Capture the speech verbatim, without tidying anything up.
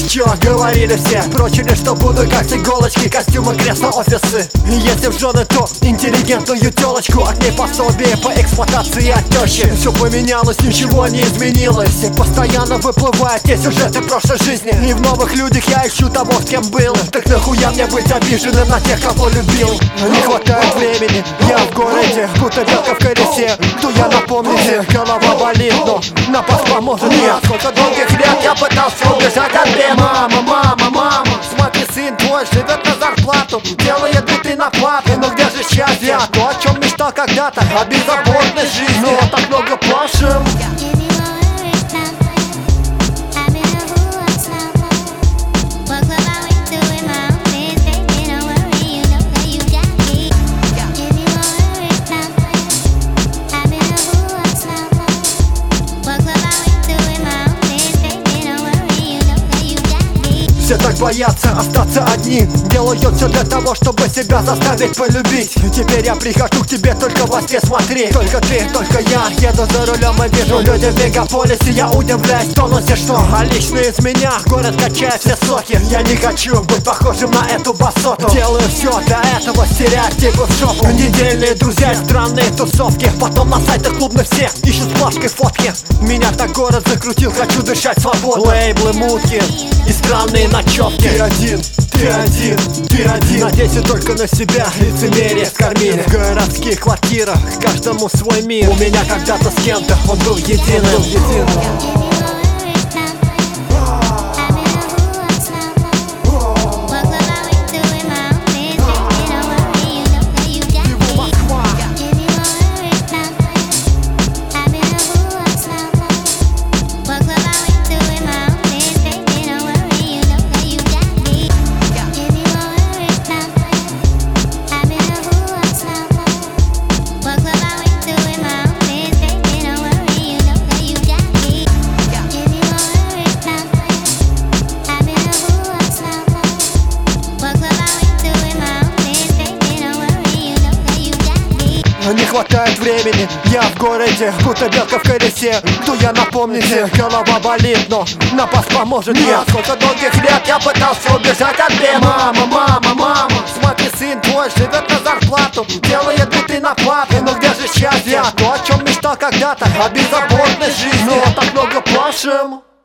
Чё говорили все? Прочили, что буду как иголочки, костюмы, кресла, офисы. Если в жены, то интеллигентную телочку. От ней пособие по эксплуатации от тещи. Все поменялось, ничего не изменилось. Постоянно выплывают те сюжеты прошлой жизни. И в новых людях я ищу того, с кем был. Так нахуя мне быть обиженным на тех, кого любил? Не хватает времени, я в городе, будто белка в колесе. Кто я, напомните, голова болит, но напас поможет. Нет, сколько долгих лет я пытался убежать от бед. Мама, мама, мама, смотри, сын твой живет на зарплату, делает биты на платы. Но где же счастье? То, о чем мечтал когда-то, о беззаботной жизни. Но так много плашем. Все так боятся остаться одни, делают все для того, чтобы себя заставить полюбить. Теперь я прихожу к тебе только во сне, смотри. Только ты, только я, еду за рулем и вижу люди в мегаполисе. Я удивляюсь, тонусе что, а лично из меня город качает все соки. Я не хочу быть похожим на эту басоту. Делаю все для этого, стереотипы в шопу. Недельные друзья и странные тусовки. Потом на сайтах клубных все ищут с плашкой фотки. Меня так город закрутил, хочу дышать свободно. Лейблы, мутки и странные ночевки. Ты один, ты один, ты один. Надейся только на себя, лицемерие скормили. В городских квартирах каждому свой мир. У меня когда-то с кем-то он был единым, единым. Не хватает времени, я в городе, будто белка в колесе. Кто я, напомните, голова болит, но напас поможет. Нет, сколько долгих лет я пытался убежать от бед. Мама, мама, мама, смотри, сын твой живет на зарплату, делает биты на платы. Но где же счастье? То, о чем мечтал когда-то, о беззаботной жизни. Но так много плашем.